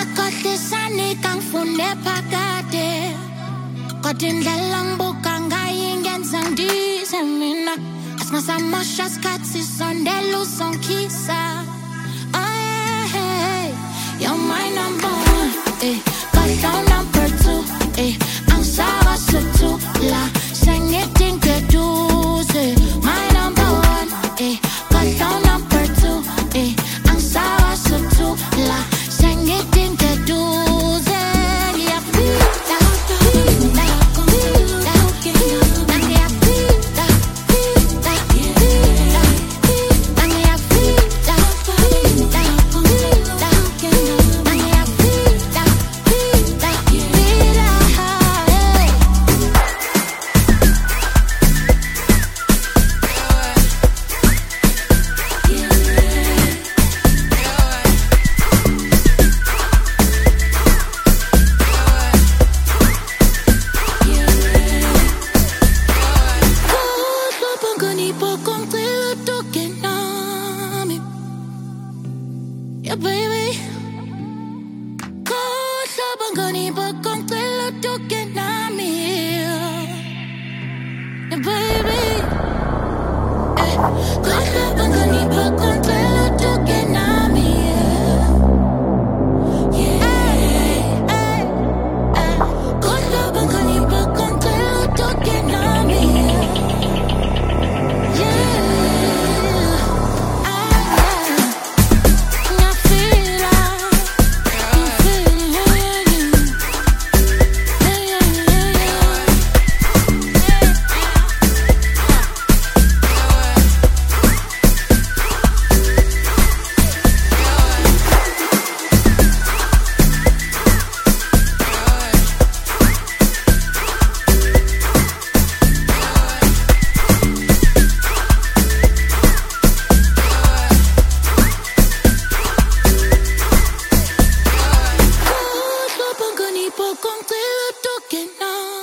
Kodisani kang fune pakade. Kodindala mbuka ngayingenza ndize mina. Asmasamosha skatsi sondelu sonkisa. Oh yeah, you're my number one. Got down number two. Ang sawa sa tula. Sangiting keduze. My number one. Got down number two. Ang sawa sa tula. Sangiting keduze. Con te lo toque, no.